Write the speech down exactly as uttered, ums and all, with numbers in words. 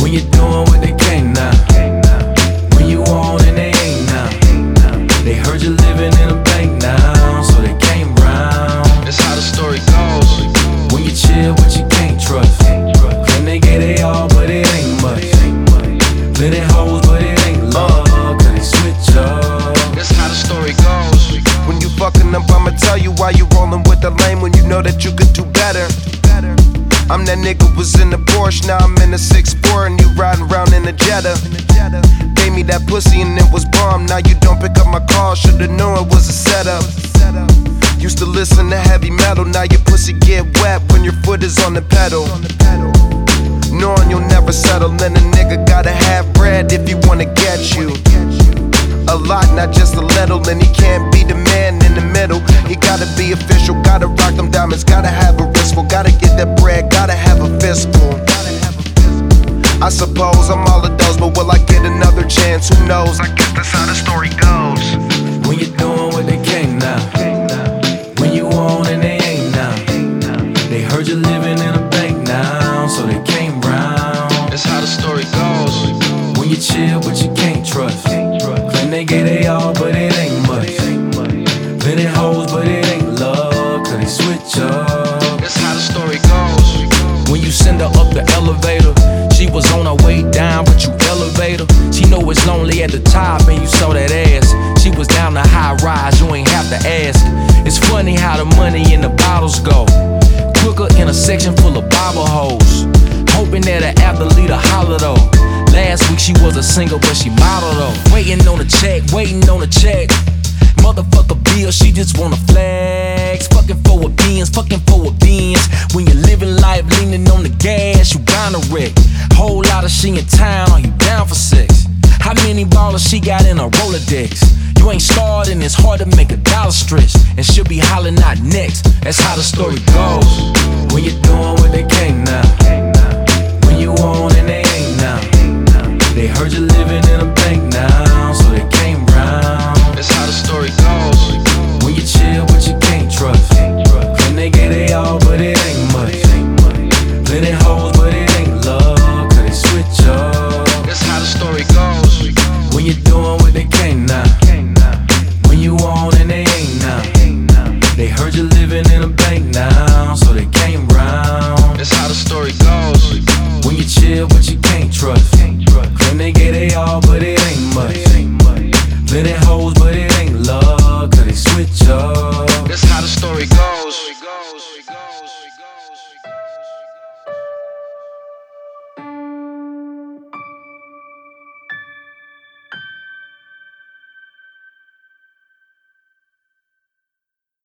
When you're doing what they can't now. When you want and they ain't now. They heard you living in a bank now, so they came round. That's how the story goes. When you chill, but you can't trust. Claim they get they all, but it ain't much. Plenty hoes, but it ain't love, cause they switch up. That's how the story goes. When you fucking up, I'ma tell you why you rolling with the lame when you know that you could do better. I'm that nigga was in the Porsche, now I'm in the six four and you riding around in the Jetta. Gave me that pussy and it was bomb, now you don't pick up my call, should've known it was a setup. Used to listen to heavy metal, now your pussy get wet when your foot is on the pedal. Knowing you'll never settle, then a nigga gotta have bread if he wanna get you. A lot, not just a little, and he can't be the man in the middle. He gotta be official, gotta rock them diamonds, gotta have a wristful, gotta get that bread, gotta have a fistful. I suppose I'm all of those, but will I get another chance? Who knows? I guess that's how the story goes. When you're doing what they can't now. When you want and they ain't now. They heard you living in a bank now, so they came round. That's how the story goes. When you chill, but you can't trust. Claim they get they all, but it ain't much. Plenty hoes, but it ain't love, cause they switch up. That's how the story goes. When you send her up the elevator, she was on her way down, but you elevate her. She know it's lonely at the top and you saw that ass. She was down the high rise, you ain't have to ask. It's funny how the money in the bottles go quicker in a section full of bobble hoes. Hoping that an athlete will holler though. Last week she was a single, but she model though. Waiting on a check, waiting on a check. Motherfucker bill, she just wanna flex. Fucking for a beans, fucking for a beans. When you're living life leaning on the gas, you bound to wreck. Whole lot of she in town, are you down for sex? How many ballers she got in a Rolodex? You ain't starting, it's hard to make a dollar stretch. And she'll be hollering out next, that's how the story goes. When you're doing what they can't now. When you want and they ain't now. They heard you living in a bank now, so they came round. That's how the story goes. When you chill, but you can't trust. Claim they get they all, but it ain't much. Plenty hoes, but it ain't love, cause they switch up. That's how the story goes. When you're doing what they can't now. When you want and they ain't now. They heard you living in a bank now, so they came round. That's how the story goes. When you chill, but you can't trust. Claim they get they all, but it ain't much. Plenty hoes, but it ain't love, cause they switch up. That's how the story goes.